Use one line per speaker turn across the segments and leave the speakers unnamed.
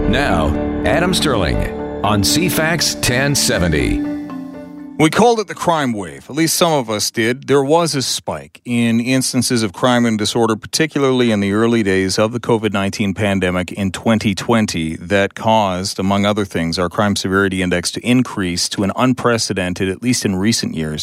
Now, Adam Sterling on CFAX 1070.
We called it the crime wave. At least some of us did. There was a spike in instances of crime and disorder, particularly in the early days of the COVID-19 pandemic in 2020, that caused, among other things, our crime severity index to increase to an unprecedented, at least in recent years,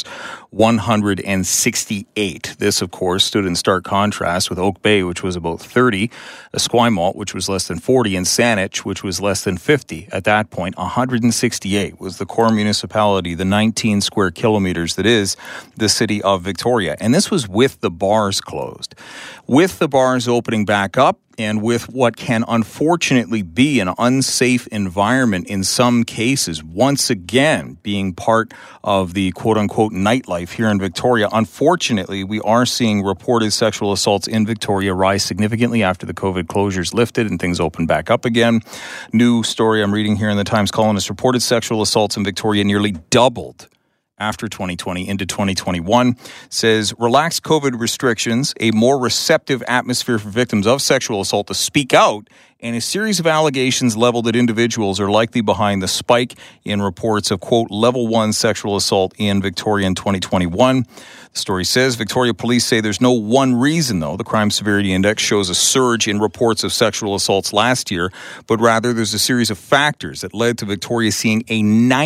168. This, of course, stood in stark contrast with Oak Bay, which was about 30, Esquimalt, which was less than 40, and Saanich, which was less than 50. At that point, 168 was the core municipality, the 19 square kilometers that is the city of Victoria. And this was with the bars closed. With the bars opening back up, and with what can unfortunately be an unsafe environment in some cases, once again being part of the quote-unquote nightlife here in Victoria. Unfortunately, we are seeing reported sexual assaults in Victoria rise significantly after the COVID closures lifted and things opened back up again. New story I'm reading here in the Times Colonist: reported sexual assaults in Victoria nearly doubled after 2020 into 2021, says relaxed COVID restrictions, a more receptive atmosphere for victims of sexual assault to speak out, and a series of allegations leveled at individuals are likely behind the spike in reports of, quote, level 1 sexual assault in Victoria in 2021. The story says Victoria Police say there's no one reason, though, the crime severity index shows a surge in reports of sexual assaults last year, but rather there's a series of factors that led to Victoria seeing a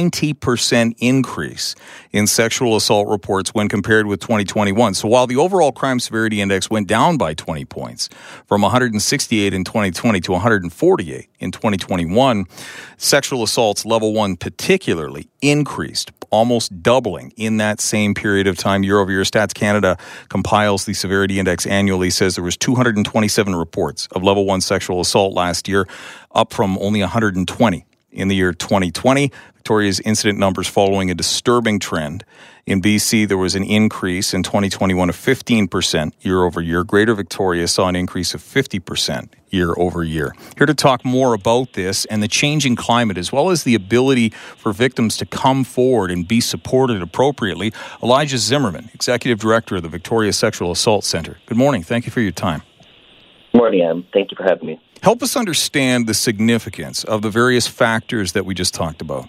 90% increase in sexual assault reports when compared with 2021. So while the overall crime severity index went down by 20 points, from 168 in 2020 to 148 in 2021, sexual assaults, level 1 particularly, increased, almost doubling in that same period of time year over year. Stats Canada compiles the severity index annually, says there was 227 reports of level 1 sexual assault last year, up from only 120 in the year 2020. Victoria's incident numbers following a disturbing trend. In BC, there was an increase in 2021 of 15% year over year. Greater Victoria saw an increase of 50% year over year. Here to talk more about this and the changing climate, as well as the ability for victims to come forward and be supported appropriately, Elijah Zimmerman, Executive Director of the Victoria Sexual Assault Centre. Good morning. Thank you for your time.
Good morning, Adam. Thank you for having me.
Help us understand the significance of the various factors that we just talked about.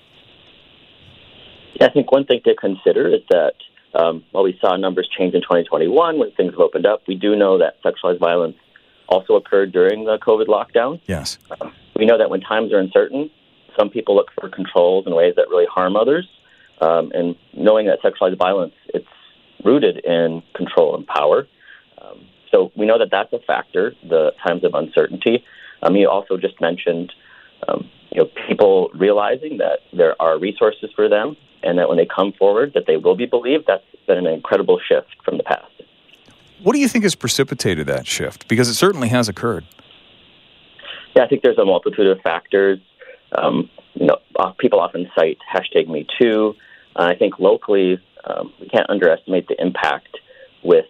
I think one thing to consider is that while we saw numbers change in 2021 when things have opened up, we do know that sexualized violence also occurred during the COVID lockdown.
Yes.
We know that when times are uncertain, some people look for controls in ways that really harm others. And knowing that sexualized violence, it's rooted in control and power. So we know that that's a factor, the times of uncertainty. You also just mentioned people realizing that there are resources for them and that when they come forward that they will be believed. That's been an incredible shift from the past.
What do you think has precipitated that shift? Because it certainly has occurred.
Yeah, I think there's a multitude of factors. People often cite #MeToo. I think locally we can't underestimate the impact with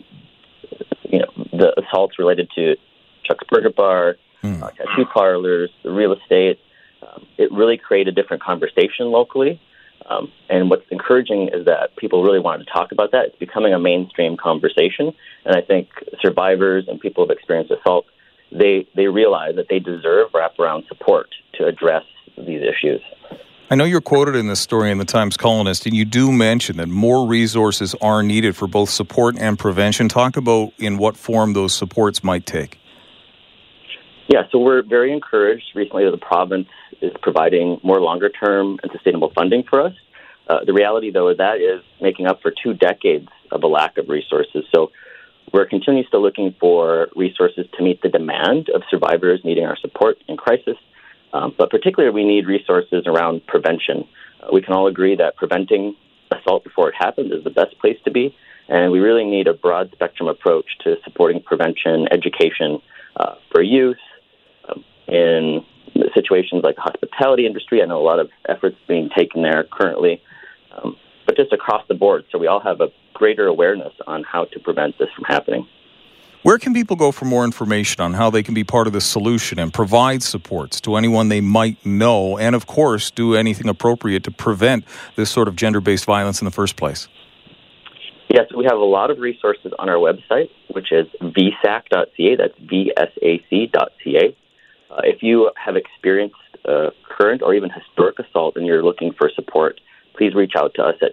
the assaults related to Chuck's Burger Bar, tattoo parlors, the real estate. It really created a different conversation locally. And what's encouraging is that people really wanted to talk about that. It's becoming a mainstream conversation. And I think survivors and people who have experienced assault, they realize that they deserve wraparound support to address these issues.
I know you're quoted in this story in the Times Colonist, and you do mention that more resources are needed for both support and prevention. Talk about in what form those supports might take.
Yeah, so we're very encouraged recently that the province is providing more longer-term and sustainable funding for us. The reality, though, is that is making up for 2 decades of a lack of resources. So we're continuously looking for resources to meet the demand of survivors needing our support in crisis. But particularly, we need resources around prevention. We can all agree that preventing assault before it happens is the best place to be. And we really need a broad spectrum approach to supporting prevention, education for youth, in situations like the hospitality industry. I know a lot of efforts being taken there currently, but just across the board, so we all have a greater awareness on how to prevent this from happening.
Where can people go for more information on how they can be part of the solution and provide supports to anyone they might know, and of course do anything appropriate to prevent this sort of gender-based violence in the first place?
Yes, we have a lot of resources on our website, which is vsac.ca. That's vsac.ca. If you have experienced current or even historic assault and you're looking for support, please reach out to us at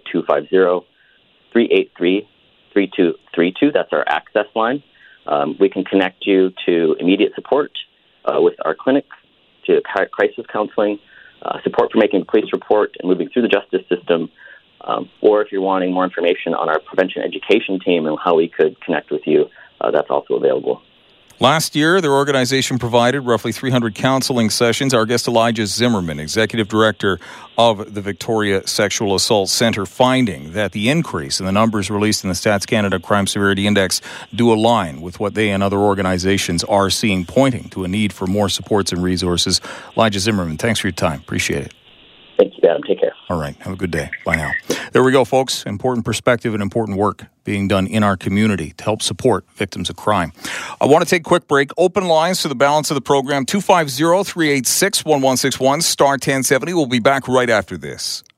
250-383-3232. That's our access line. We can connect you to immediate support with our clinic, to crisis counseling, support for making a police report and moving through the justice system, or if you're wanting more information on our prevention education team and how we could connect with you, that's also available.
Last year, their organization provided roughly 300 counseling sessions. Our guest Elijah Zimmerman, Executive Director of the Victoria Sexual Assault Centre, finding that the increase in the numbers released in the Stats Canada Crime Severity Index do align with what they and other organizations are seeing, pointing to a need for more supports and resources. Elijah Zimmerman, thanks for your time. Appreciate it.
Thank you, Adam. Take care.
All right. Have a good day. Bye now. There we go, folks. Important perspective and important work being done in our community to help support victims of crime. I want to take a quick break. Open lines to the balance of the program, 250-386-1161, star 1070. We'll be back right after this.